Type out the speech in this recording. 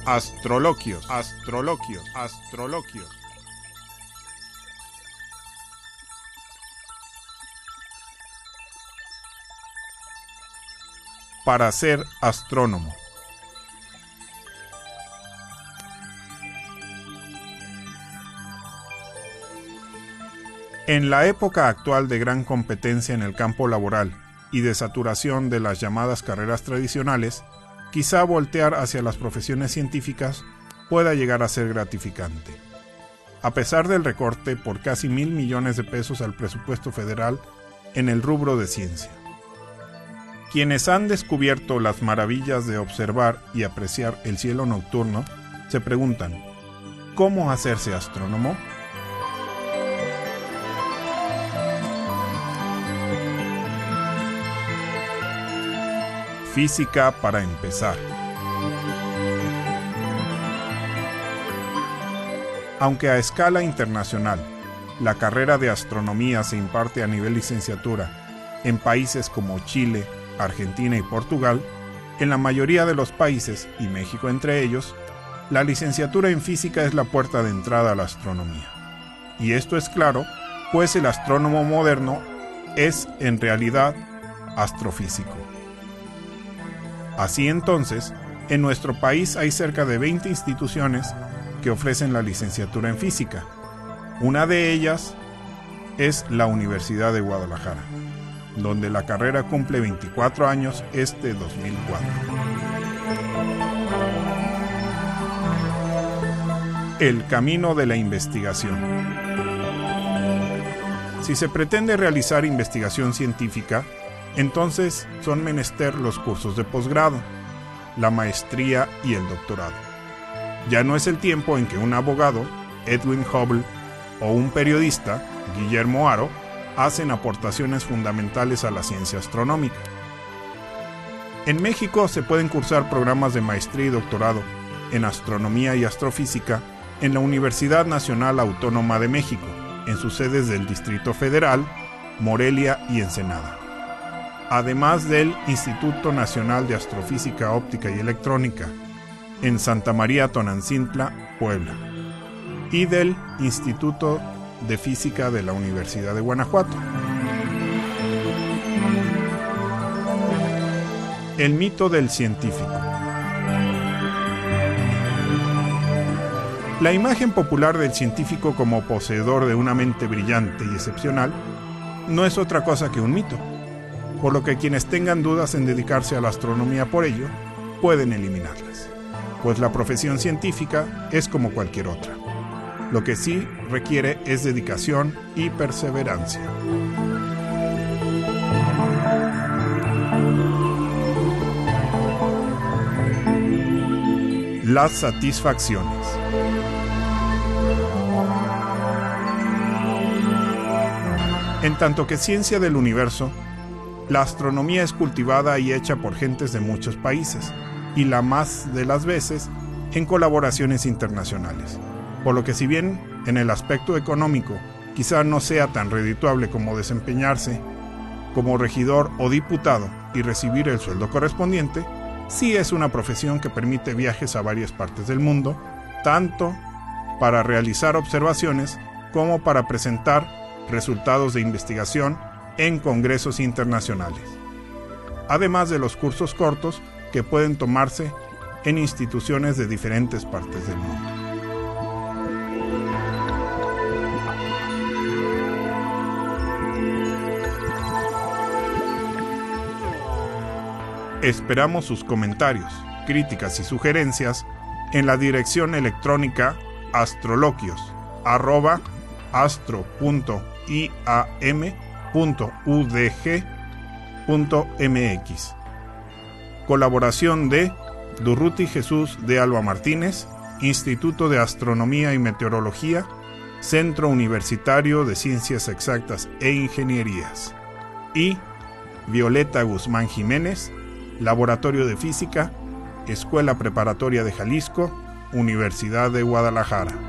Astroloquios. Para ser astrónomo. En la época actual de gran competencia en el campo laboral y de saturación de las llamadas carreras tradicionales, quizá voltear hacia las profesiones científicas pueda llegar a ser gratificante. A pesar del recorte por casi 1,000 millones de pesos al presupuesto federal en el rubro de ciencia. Quienes han descubierto las maravillas de observar y apreciar el cielo nocturno se preguntan, ¿cómo hacerse astrónomo? Física para empezar. Aunque a escala internacional, la carrera de astronomía se imparte a nivel licenciatura en países como Chile, Argentina y Portugal, en la mayoría de los países, y México entre ellos, la licenciatura en física es la puerta de entrada a la astronomía. Y esto es claro, pues el astrónomo moderno es, en realidad, astrofísico. Así entonces, en nuestro país hay cerca de 20 instituciones que ofrecen la licenciatura en física. Una de ellas es la Universidad de Guadalajara, donde la carrera cumple 24 años este 2004. El camino de la investigación. Si se pretende realizar investigación científica, entonces son menester los cursos de posgrado, la maestría y el doctorado. Ya no es el tiempo en que un abogado, Edwin Hubble, o un periodista, Guillermo Haro, hacen aportaciones fundamentales a la ciencia astronómica. En México se pueden cursar programas de maestría y doctorado en astronomía y astrofísica en la Universidad Nacional Autónoma de México, en sus sedes del Distrito Federal, Morelia y Ensenada. Además del Instituto Nacional de Astrofísica Óptica y Electrónica, en Santa María Tonantzintla, Puebla, y del Instituto de Física de la Universidad de Guanajuato. El mito del científico. La imagen popular del científico como poseedor de una mente brillante y excepcional no es otra cosa que un mito, por lo que quienes tengan dudas en dedicarse a la astronomía por ello, pueden eliminarlas, pues la profesión científica es como cualquier otra. Lo que sí requiere es dedicación y perseverancia. Las satisfacciones. En tanto que ciencia del universo, la astronomía es cultivada y hecha por gentes de muchos países, y la más de las veces en colaboraciones internacionales. Por lo que si bien en el aspecto económico quizá no sea tan redituable como desempeñarse como regidor o diputado y recibir el sueldo correspondiente, sí es una profesión que permite viajes a varias partes del mundo, tanto para realizar observaciones como para presentar resultados de investigación en congresos internacionales, además de los cursos cortos que pueden tomarse en instituciones de diferentes partes del mundo. Esperamos sus comentarios, críticas y sugerencias en la dirección electrónica astroloquios@astro.iam.udg.mx. Colaboración de Durruti Jesús de Alba Martínez, Instituto de Astronomía y Meteorología, Centro Universitario de Ciencias Exactas e Ingenierías, y Violeta Guzmán Jiménez, Laboratorio de Física, Escuela Preparatoria de Jalisco, Universidad de Guadalajara.